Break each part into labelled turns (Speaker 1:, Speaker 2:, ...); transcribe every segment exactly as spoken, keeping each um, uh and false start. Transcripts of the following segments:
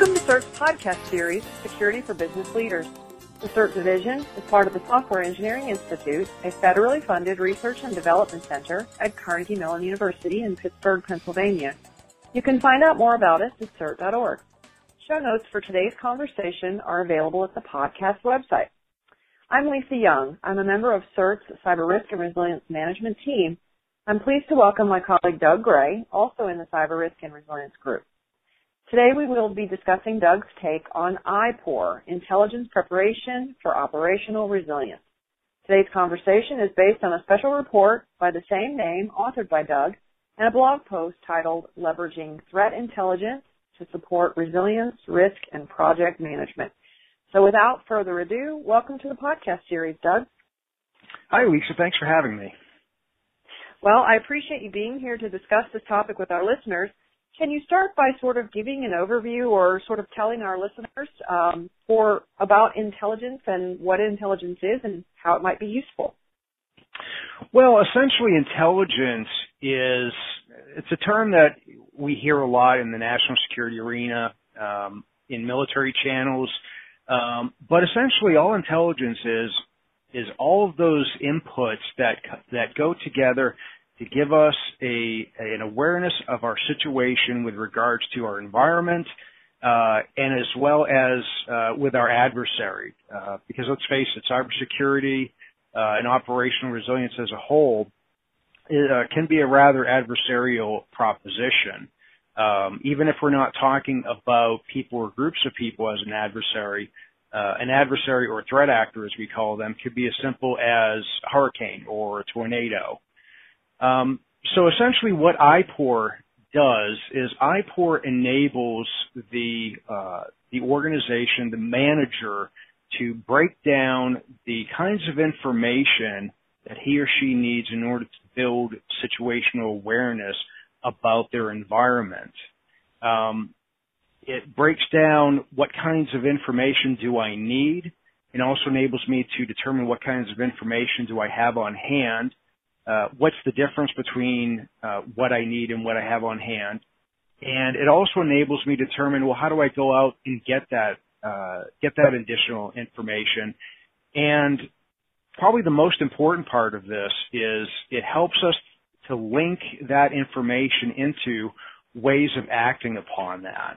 Speaker 1: Welcome to CERT's podcast series, Security for Business Leaders. The CERT division is part of the Software Engineering Institute, a federally funded research and development center at Carnegie Mellon University in Pittsburgh, Pennsylvania. You can find out more about us at cert dot org. Show notes for today's conversation are available at the podcast website. I'm Lisa Young. I'm a member of CERT's Cyber Risk and Resilience Management team. I'm pleased to welcome my colleague Doug Gray, also in the Cyber Risk and Resilience group. Today we will be discussing Doug's take on I P O R, Intelligence Preparation for Operational Resilience. Today's conversation is based on a special report by the same name authored by Doug and a blog post titled Leveraging Threat Intelligence to Support Resilience, Risk, and Project Management. So without further ado, welcome to the podcast series, Doug.
Speaker 2: Hi, Lisa. Thanks for having me.
Speaker 1: Well, I appreciate you being here to discuss this topic with our listeners. Can you start by sort of giving an overview or sort of telling our listeners um, for about intelligence and what intelligence is and how it might be useful?
Speaker 2: Well, essentially, intelligence is it's a term that we hear a lot in the national security arena, um, in military channels, um, but essentially, all intelligence is is all of those inputs that that go together to give us a an awareness of our situation with regards to our environment, uh, and as well as uh, with our adversary. Uh, because let's face it, cybersecurity uh, and operational resilience as a whole it, uh, can be a rather adversarial proposition. Um, even if we're not talking about people or groups of people as an adversary, uh, an adversary or threat actor, as we call them, could be as simple as a hurricane or a tornado. Um, so essentially what I P O R does is I P O R enables the, uh, the organization, the manager, to break down the kinds of information that he or she needs in order to build situational awareness about their environment. Um, it breaks down what kinds of information do I need. It also enables me to determine what kinds of information do I have on hand. Uh, what's the difference between uh, what I need and what I have on hand? And it also enables me to determine, well, how do I go out and get that uh, get that additional information? And probably the most important part of this is it helps us to link that information into ways of acting upon that.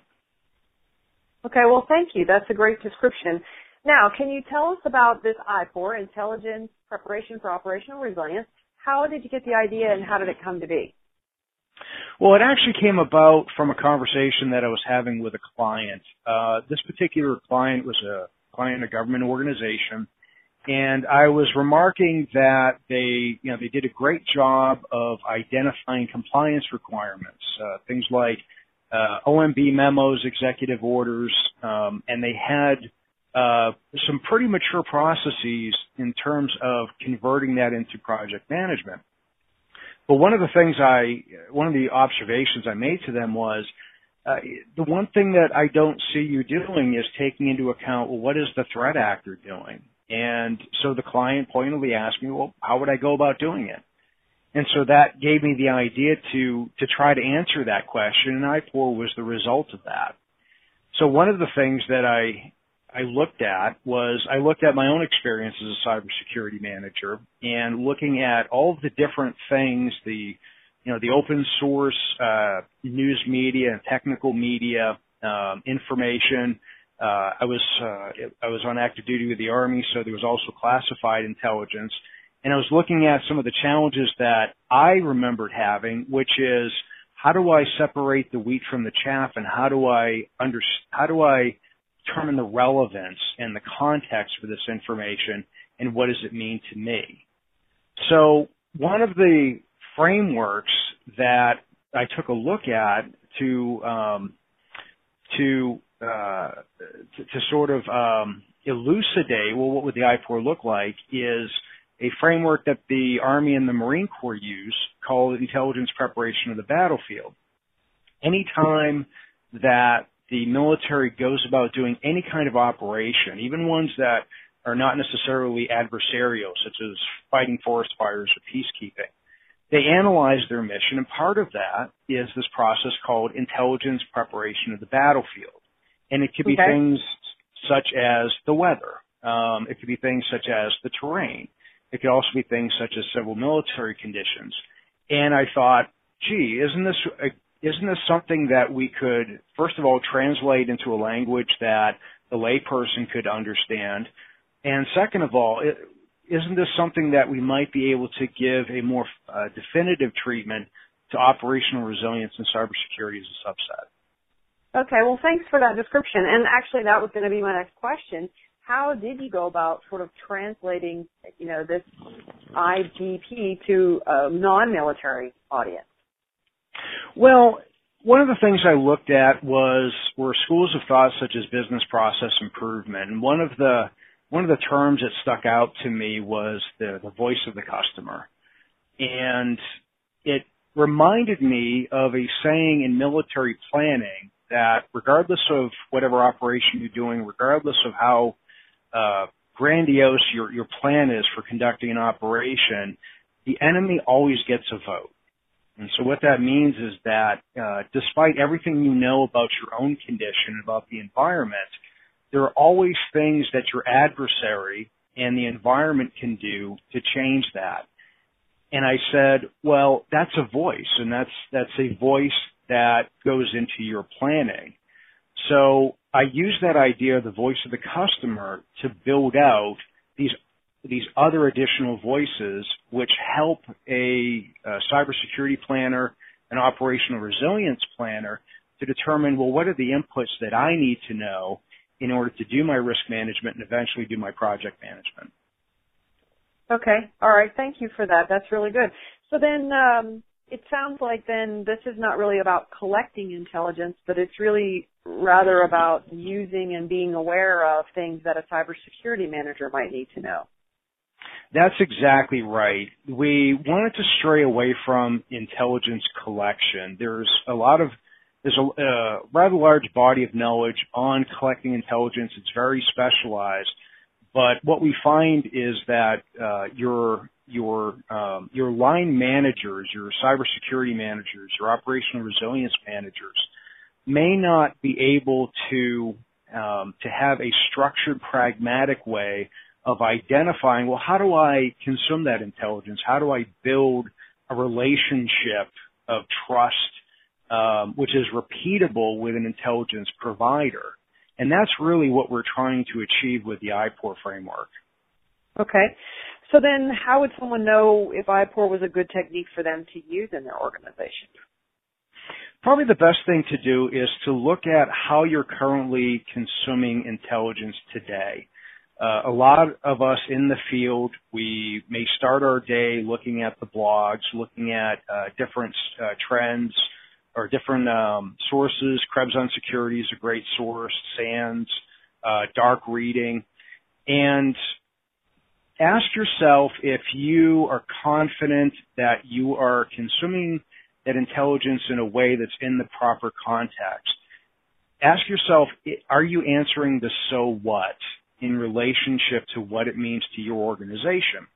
Speaker 1: Okay, well, thank you. That's a great description. Now, can you tell us about this I P O R, Intelligence Preparation for Operational Resilience? How did you get the idea and how did it come to be?
Speaker 2: Well, it actually came about from a conversation that I was having with a client. Uh, this particular client was a client in a government organization, and I was remarking that they, you know, they did a great job of identifying compliance requirements, uh, things like uh, O M B memos, executive orders, um, and they had Uh, some pretty mature processes in terms of converting that into project management. But one of the things I, one of the observations I made to them was, uh, the one thing that I don't see you doing is taking into account, well, what is the threat actor doing? And so the client pointedly asked me, well, how would I go about doing it? And so that gave me the idea to, to try to answer that question, and I P O R was the result of that. So one of the things that I I looked at was I looked at my own experience as a cybersecurity manager and looking at all of the different things, the, you know, the open source, uh, news media and technical media, um, information. Uh, I was, uh, I was on active duty with the Army, so there was also classified intelligence. And I was looking at some of the challenges that I remembered having, which is how do I separate the wheat from the chaff and how do I under, how do I determine the relevance and the context for this information and what does it mean to me. So one of the frameworks that I took a look at to um, to, uh, to to sort of um, elucidate, well, what would the I P O R look like, is a framework that the Army and the Marine Corps use called Intelligence Preparation of the Battlefield. Anytime that the military goes about doing any kind of operation, even ones that are not necessarily adversarial, such as fighting forest fires or peacekeeping, they analyze their mission, and part of that is this process called intelligence preparation of the battlefield. And it could be
Speaker 1: Okay.
Speaker 2: things such as the weather. Um, it could be things such as the terrain. It could also be things such as civil military conditions. And I thought, gee, isn't this a, isn't this something that we could, first of all, translate into a language that the layperson could understand? And second of all, it, isn't this something that we might be able to give a more uh, definitive treatment to operational resilience and cybersecurity as a subset?
Speaker 1: Okay, well, thanks for that description. And actually, that was going to be my next question. How did you go about sort of translating, you know, this I D P to a non-military audience?
Speaker 2: Well, one of the things I looked at was were schools of thought such as business process improvement, and one of the one of the terms that stuck out to me was the, the voice of the customer, and it reminded me of a saying in military planning that regardless of whatever operation you're doing, regardless of how uh, grandiose your, your plan is for conducting an operation, the enemy always gets a vote. And so what that means is that uh, despite everything you know about your own condition, about the environment, there are always things that your adversary and the environment can do to change that. And I said, well, that's a voice, and that's that's a voice that goes into your planning. So I use that idea, the voice of the customer, to build out these these other additional voices which help a, a cybersecurity planner, an operational resilience planner, to determine, well, what are the inputs that I need to know in order to do my risk management and eventually do my project management.
Speaker 1: Okay. All right. Thank you for that. That's really good. So then um, it sounds like then this is not really about collecting intelligence, but it's really rather about using and being aware of things that a cybersecurity manager might need to know.
Speaker 2: That's exactly right. We wanted to stray away from intelligence collection. There's a lot of, there's a uh, rather large body of knowledge on collecting intelligence. It's very specialized. But what we find is that uh, your your um, your line managers, your cybersecurity managers, your operational resilience managers may not be able to um, to have a structured, pragmatic way of identifying, well, how do I consume that intelligence? How do I build a relationship of trust, um, which is repeatable with an intelligence provider? And that's really what we're trying to achieve with the I P O R framework.
Speaker 1: Okay. So then how would someone know if I P O R was a good technique for them to use in their organization?
Speaker 2: Probably the best thing to do is to look at how you're currently consuming intelligence today. Uh, a lot of us in the field, we may start our day looking at the blogs, looking at uh, different uh, trends, or different um, sources. Krebs on Security is a great source, SANS, uh, Dark Reading. And ask yourself if you are confident that you are consuming that intelligence in a way that's in the proper context. Ask yourself, are you answering the so what in relationship to what it means to your organization?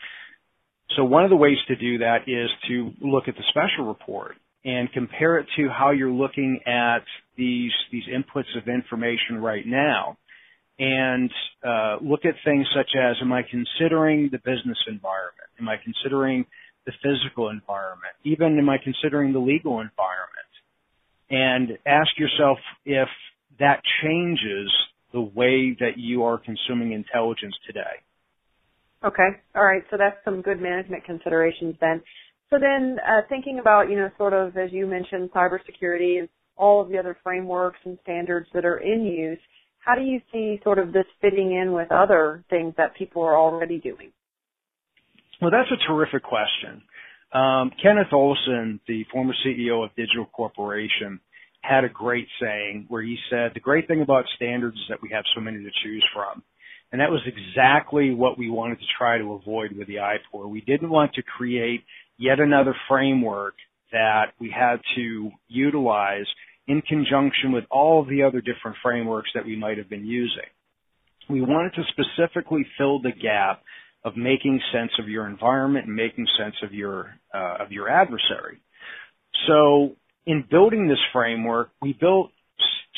Speaker 2: So one of the ways to do that is to look at the special report and compare it to how you're looking at these these inputs of information right now, and uh, look at things such as, am I considering the business environment? Am I considering the physical environment? Even am I considering the legal environment? And ask yourself if that changes the way that you are consuming intelligence today.
Speaker 1: Okay. All right. So that's some good management considerations then. So then uh, thinking about, you know, sort of, as you mentioned, cybersecurity and all of the other frameworks and standards that are in use, how do you see sort of this fitting in with other things that people are already doing?
Speaker 2: Well, that's a terrific question. Um, Kenneth Olson, the former C E O of Digital Corporation, had a great saying where he said, the great thing about standards is that we have so many to choose from. And that was exactly what we wanted to try to avoid with the I P O R. We didn't want to create yet another framework that we had to utilize in conjunction with all of the other different frameworks that we might have been using. We wanted to specifically fill the gap of making sense of your environment and making sense of your uh, of your adversary. So in building this framework, we built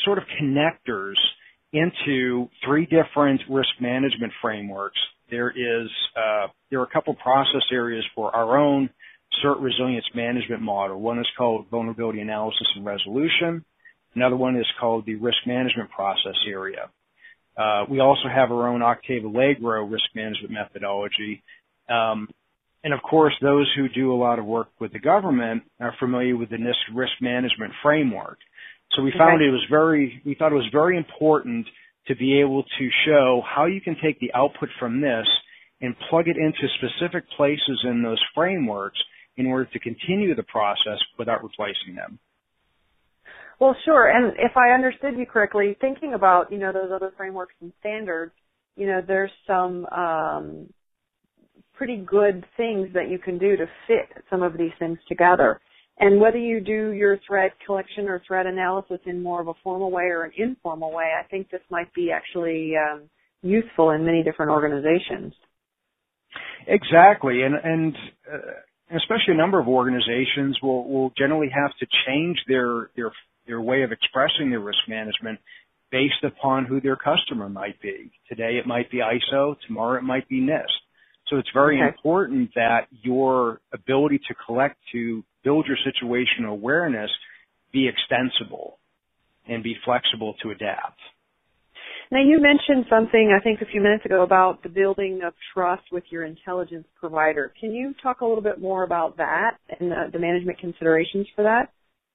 Speaker 2: sort of connectors into three different risk management frameworks. There is uh, there are a couple process areas for our own CERT resilience management model. One is called vulnerability analysis and resolution. Another one is called the risk management process area. Uh, we also have our own Octave Allegro risk management methodology. Um, and of course, those who do a lot of work with the government are familiar with the NIST risk management framework. So we found okay. it was very, we thought it was very important to be able to show how you can take the output from this and plug it into specific places in those frameworks in order to continue the process without replacing them.
Speaker 1: Well, sure. And if I understood you correctly, thinking about, you know, those other frameworks and standards, you know, there's some um, pretty good things that you can do to fit some of these things together. And whether you do your threat collection or threat analysis in more of a formal way or an informal way, I think this might be actually um, useful in many different organizations.
Speaker 2: Exactly. And, and uh, especially a number of organizations will, will generally have to change their, their their way of expressing their risk management based upon who their customer might be. Today it might be I S O, tomorrow it might be NIST. So it's very okay. important that your ability to collect, to build your situational awareness, be extensible and be flexible to adapt.
Speaker 1: Now you mentioned something, I think a few minutes ago, about the building of trust with your intelligence provider. Can you talk a little bit more about that and the, the management considerations for that?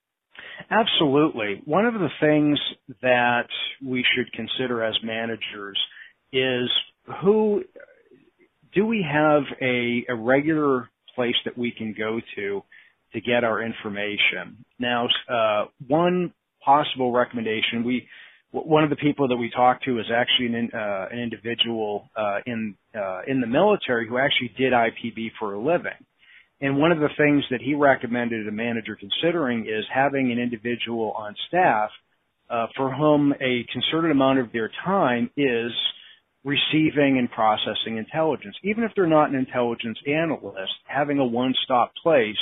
Speaker 2: Absolutely. One of the things that we should consider as managers is who do we have a, a regular place that we can go to to get our information. Now, uh, one possible recommendation, we one of the people that we talked to is actually an, uh, an individual uh, in uh, in the military who actually did I P B for a living. And one of the things that he recommended a manager considering is having an individual on staff uh, for whom a concerted amount of their time is receiving and processing intelligence. Even if they're not an intelligence analyst, having a one-stop place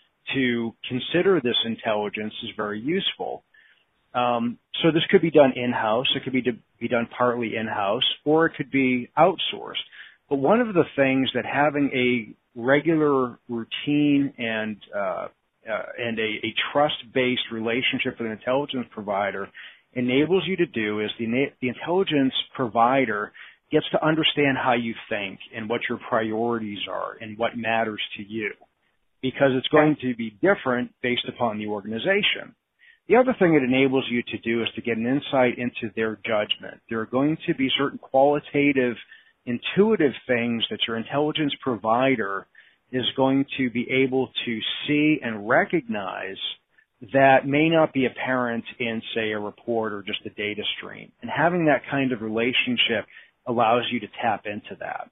Speaker 2: to consider this intelligence is very useful. Um, so this could be done in-house. It could be, to be done partly in-house, or it could be outsourced. But one of the things that having a regular routine and uh, uh, and a, a trust-based relationship with an intelligence provider enables you to do is the, the intelligence provider gets to understand how you think and what your priorities are and what matters to you, because it's going to be different based upon the organization. The other thing it enables you to do is to get an insight into their judgment. There are going to be certain qualitative, intuitive things that your intelligence provider is going to be able to see and recognize that may not be apparent in, say, a report or just a data stream. And having that kind of relationship allows you to tap into that.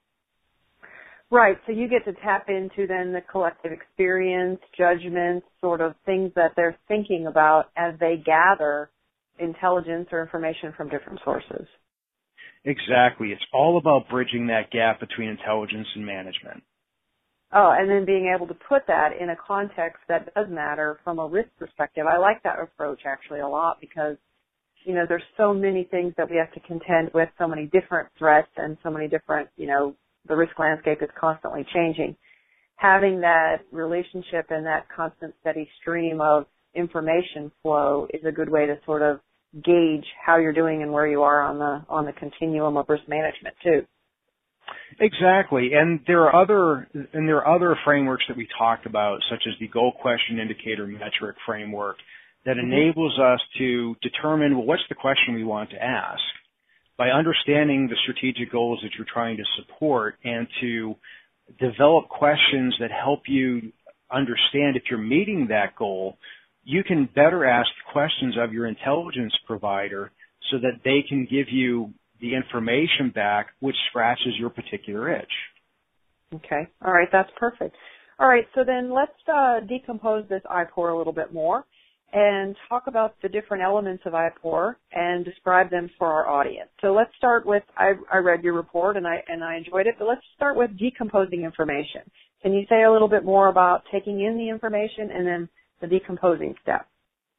Speaker 1: Right. So you get to tap into then the collective experience, judgments, sort of things that they're thinking about as they gather intelligence or information from different sources.
Speaker 2: Exactly. It's all about bridging that gap between intelligence and management.
Speaker 1: Oh, and then being able to put that in a context that does matter from a risk perspective. I like that approach actually a lot because, you know, there's so many things that we have to contend with, so many different threats and so many different, you know, the risk landscape is constantly changing. Having that relationship and that constant steady stream of information flow is a good way to sort of gauge how you're doing and where you are on the on the continuum of risk management too.
Speaker 2: Exactly, and there are other and there are other frameworks that we talked about, such as the goal, question, indicator, metric framework, that mm-hmm. enables us to determine, well, what's the question we want to ask. By understanding the strategic goals that you're trying to support and to develop questions that help you understand if you're meeting that goal, you can better ask questions of your intelligence provider so that they can give you the information back which scratches your particular itch.
Speaker 1: Okay. All right. That's perfect. All right. So then let's uh, decompose this I P O R a little bit more and talk about the different elements of I P O R and describe them for our audience. So let's start with, I, I read your report and I, and I enjoyed it, but let's start with decomposing information. Can you say a little bit more about taking in the information and then the decomposing step?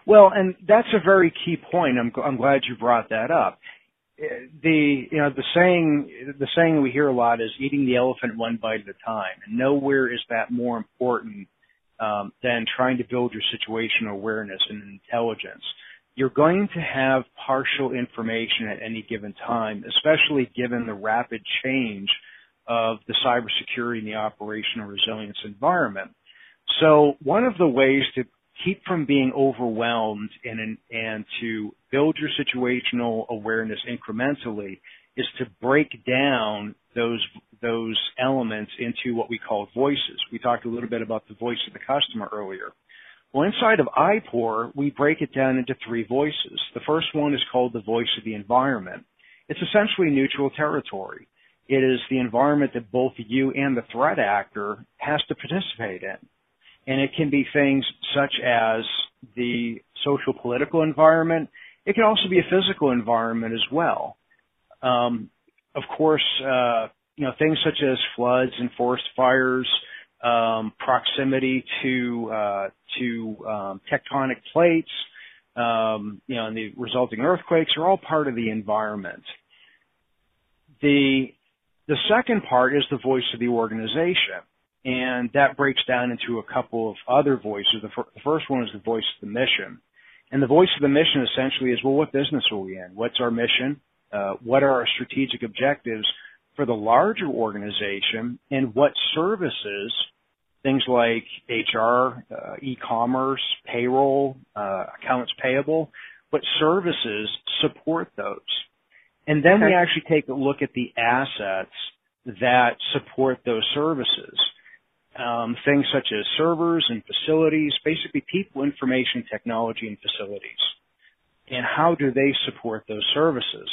Speaker 2: Well, and that's a very key point. I'm, I'm glad you brought that up. The, you know, the saying, the saying we hear a lot is eating the elephant one bite at a time. And nowhere is that more important um, than trying to build your situational awareness and intelligence. You're going to have partial information at any given time, especially given the rapid change of the cybersecurity and the operational resilience environment. So one of the ways to keep from being overwhelmed and, and to build your situational awareness incrementally is to break down those those elements into what we call voices. We talked a little bit about the voice of the customer earlier. Well, inside of I P O R, we break it down into three voices. The first one is called the voice of the environment. It's essentially neutral territory. It is the environment that both you and the threat actor has to participate in. And it can be things such as the social political environment. It can also be a physical environment as well. Um, of course, uh, you know, things such as floods and forest fires, um, proximity to uh, to um, tectonic plates, um, you know, and the resulting earthquakes are all part of the environment. The the second part is the voice of the organization. And that breaks down into a couple of other voices. The, fir- the first one is the voice of the mission. And the voice of the mission essentially is, well, what business are we in? What's our mission? Uh, what are our strategic objectives for the larger organization? And what services, things like H R, uh, e-commerce, payroll, uh, accounts payable, what services support those? And then okay. we actually take a look at the assets that support those services. Um, things such as servers and facilities, basically people, information, technology, and facilities. And how do they support those services?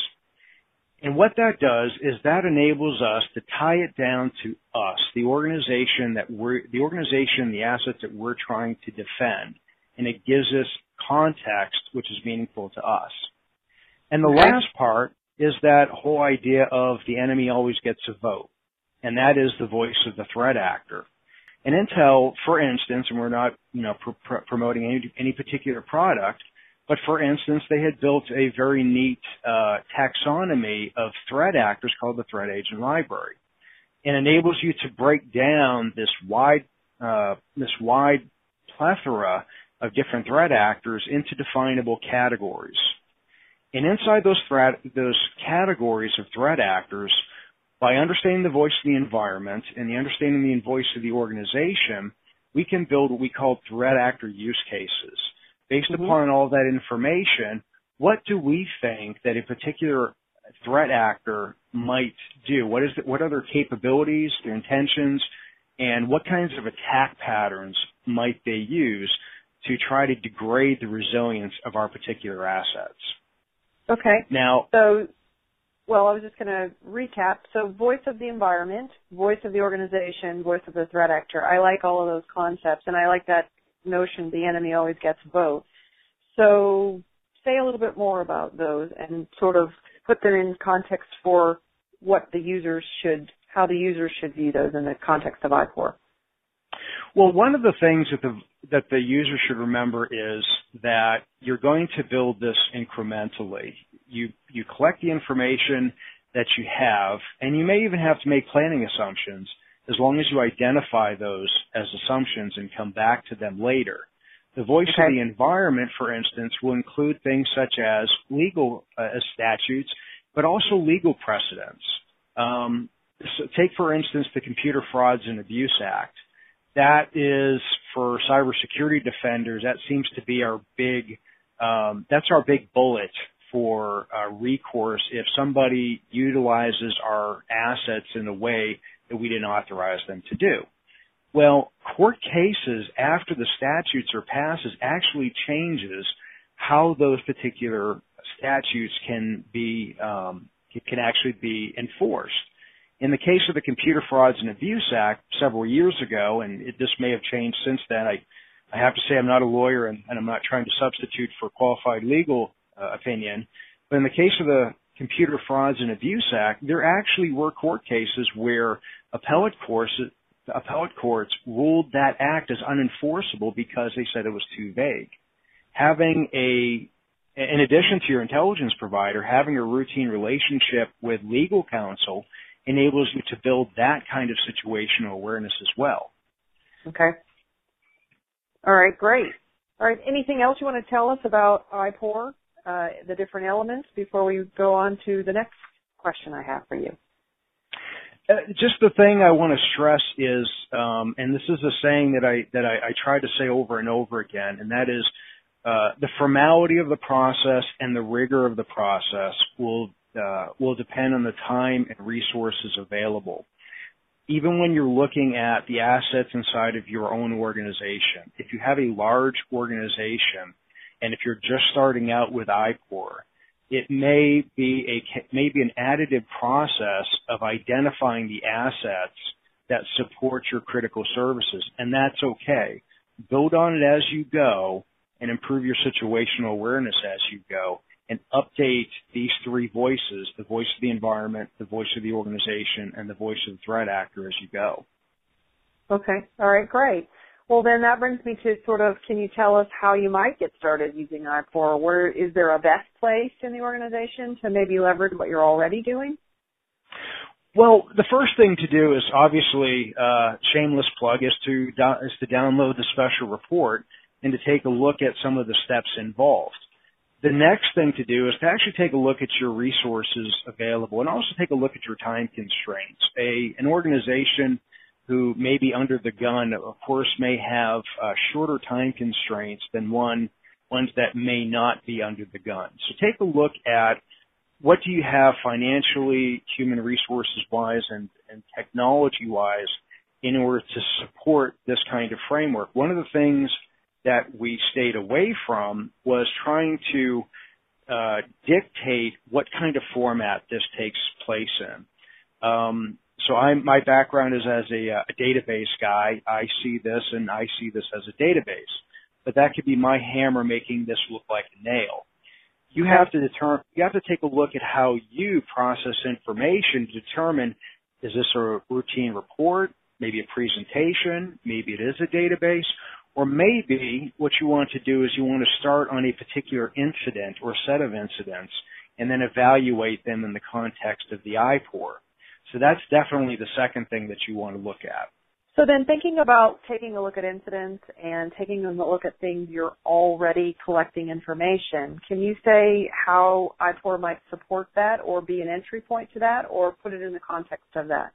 Speaker 2: And what that does is that enables us to tie it down to us, the organization that we're, the organization, the assets that we're trying to defend. And it gives us context, which is meaningful to us. And the okay. last part is that whole idea of the enemy always gets a vote. And that is the voice of the threat actor. And Intel, for instance, and we're not, you know, pr- pr- promoting any, any particular product, but for instance, they had built a very neat uh, taxonomy of threat actors called the Threat Agent Library. It enables you to break down this wide, uh, this wide plethora of different threat actors into definable categories. And inside those threat, those categories of threat actors, by understanding the voice of the environment and the understanding the voice of the organization, we can build what we call threat actor use cases. Based mm-hmm. upon all that information, what do we think that a particular threat actor might do? What is the, what are their capabilities, their intentions, and what kinds of attack patterns might they use to try to degrade the resilience of our particular assets?
Speaker 1: Okay.
Speaker 2: Now,
Speaker 1: so Well, I was just going to recap. So voice of the environment, voice of the organization, voice of the threat actor. I like all of those concepts, and I like that notion the enemy always gets both. So say a little bit more about those and sort of put them in context for what the users should, how the users should view those in the context of I P O R.
Speaker 2: Well, one of the things that the that the user should remember is that you're going to build this incrementally. You you collect the information that you have, and you may even have to make planning assumptions as long as you identify those as assumptions and come back to them later. The voice okay. of the environment, for instance, will include things such as legal uh, statutes, but also legal precedents. Um, so take, for instance, the Computer Frauds and Abuse Act. That is, for cybersecurity defenders, that seems to be our big, um, that's our big bullet for uh, recourse if somebody utilizes our assets in a way that we didn't authorize them to do. Well, court cases after the statutes are passed actually changes how those particular statutes can be, um, can actually be enforced. In the case of the Computer Frauds and Abuse Act several years ago, and it, this may have changed since then, I, I have to say I'm not a lawyer and, and I'm not trying to substitute for qualified legal uh, opinion, but in the case of the Computer Frauds and Abuse Act, there actually were court cases where appellate courts, appellate courts ruled that act as unenforceable because they said it was too vague. having a, in addition to your intelligence provider, having a routine relationship with legal counsel enables you to build that kind of situational awareness as well.
Speaker 1: Okay. All right, great. All right, anything else you want to tell us about I P O R, uh, the different elements, before we go on to the next question I have for you?
Speaker 2: Uh, just the thing I want to stress is, um, and this is a saying that I that I, I try to say over and over again, and that is uh, the formality of the process and the rigor of the process will uh, will depend on the time and resources available. Even when you're looking at the assets inside of your own organization, if you have a large organization, and if you're just starting out with I P O R, it may be a maybe an additive process of identifying the assets that support your critical services, and that's okay. Build on it as you go and improve your situational awareness as you go, and update these three voices, the voice of the environment, the voice of the organization, and the voice of the threat actor as you go.
Speaker 1: Okay. All right, great. Well, then that brings me to sort of, can you tell us how you might get started using I P O R? Where, is there a best place in the organization to maybe leverage what you're already doing?
Speaker 2: Well, the first thing to do is obviously, uh, shameless plug, is to, do, is to download the special report and to take a look at some of the steps involved. The next thing to do is to actually take a look at your resources available and also take a look at your time constraints. A, an organization who may be under the gun, of course, may have uh, shorter time constraints than one ones that may not be under the gun. So take a look at what do you have financially, human resources-wise, and, and technology-wise in order to support this kind of framework. One of the things that we stayed away from was trying to uh, dictate what kind of format this takes place in. Um, So I'm, my background is as a, a database guy. I see this and I see this as a database, but that could be my hammer making this look like a nail. You have to determine, you have to take a look at how you process information to determine, is this a routine report, maybe a presentation, maybe it is a database, or maybe what you want to do is you want to start on a particular incident or set of incidents and then evaluate them in the context of the I P O R. So that's definitely the second thing that you want to look at.
Speaker 1: So then thinking about taking a look at incidents and taking a look at things you're already collecting information, can you say how I P O R might support that or be an entry point to that or put it in the context of that?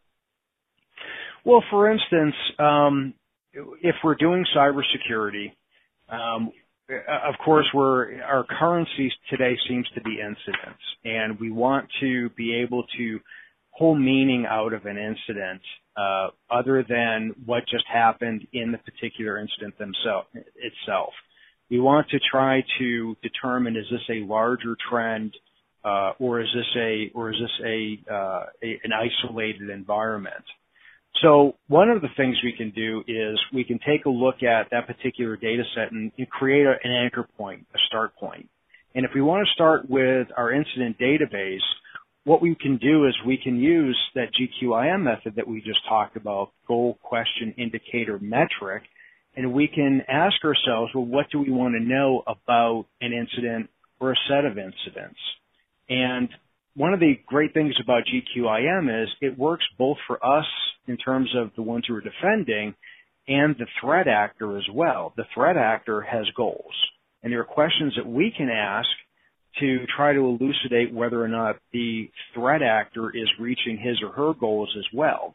Speaker 2: Well, for instance, um, if we're doing cybersecurity, um, of course, we're, our currency today seems to be incidents, and we want to be able to pull meaning out of an incident uh, other than what just happened in the particular incident themselves itself. We want to try to determine, is this a larger trend uh, or is this a or is this a, uh, a an isolated environment? So one of the things we can do is we can take a look at that particular data set and, and create a, an anchor point, a start point. And if we want to start with our incident database, what we can do is we can use that G Q I M method that we just talked about, goal, question, indicator, metric, and we can ask ourselves, well, what do we want to know about an incident or a set of incidents? And one of the great things about G Q I M is it works both for us in terms of the ones who are defending and the threat actor as well. The threat actor has goals, and there are questions that we can ask to try to elucidate whether or not the threat actor is reaching his or her goals as well.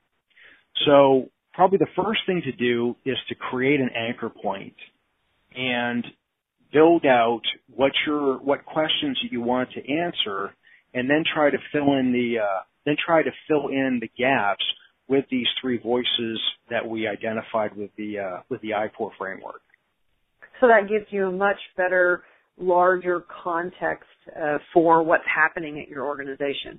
Speaker 2: So probably the first thing to do is to create an anchor point and build out what your what questions you want to answer, and then try to fill in the uh, then try to fill in the gaps with these three voices that we identified with the uh, with the I P O R framework.
Speaker 1: So that gives you a much better, larger context uh, for what's happening at your organization.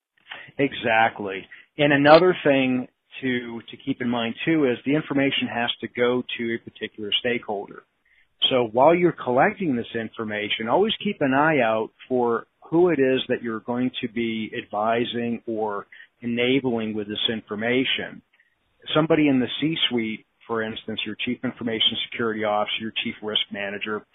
Speaker 2: Exactly. And another thing to to keep in mind too is the information has to go to a particular stakeholder. So while you're collecting this information, always keep an eye out for who it is that you're going to be advising or enabling with this information. Somebody in the C-suite, for instance, your chief information security officer, your chief risk manager,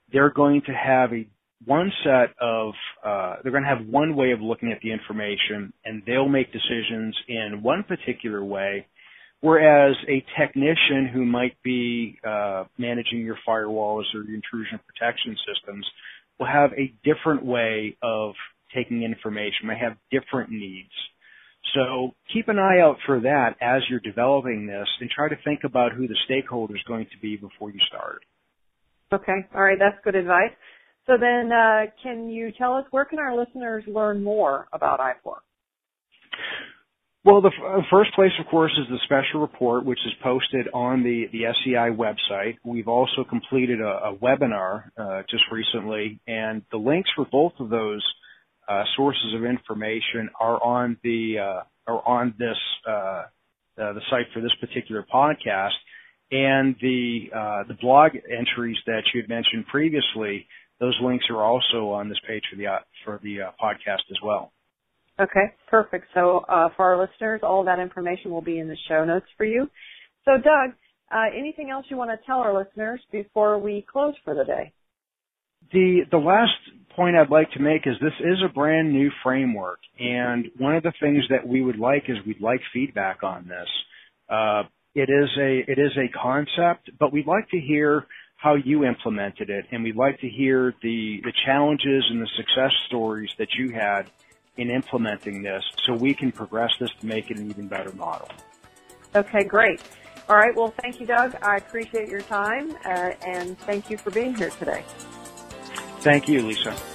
Speaker 2: they're going to have a one set of, uh, they're going to have one way of looking at the information, and they'll make decisions in one particular way, whereas a technician who might be uh, managing your firewalls or your intrusion protection systems will have a different way of taking information, may have different needs. So keep an eye out for that as you're developing this, and try to think about who the stakeholder is going to be before you start.
Speaker 1: Okay. All right. That's good advice. So then uh, can you tell us, where can our listeners learn more about I four?
Speaker 2: Well, the f- first place, of course, is the special report, which is posted on the, the S E I website. We've also completed a, a webinar uh, just recently, and the links for both of those uh, sources of information are on the uh, are on this uh, uh, the site for this particular podcast, and the uh, the blog entries that you had mentioned previously. Those links are also on this page for the uh, for the uh, podcast as well.
Speaker 1: Okay, perfect. So uh, for our listeners, all that information will be in the show notes for you. So, Doug, uh, anything else you want to tell our listeners before we close for the day?
Speaker 2: The the last point I'd like to make is this is a brand new framework, and one of the things that we would like is we'd like feedback on this. Uh, it is a it is a concept, but we'd like to hear how you implemented it, and we'd like to hear the, the challenges and the success stories that you had in implementing this, so we can progress this to make it an even better model.
Speaker 1: Okay, great. All right, well, thank you, Doug. I appreciate your time, uh, and thank you for being here today.
Speaker 2: Thank you, Lisa.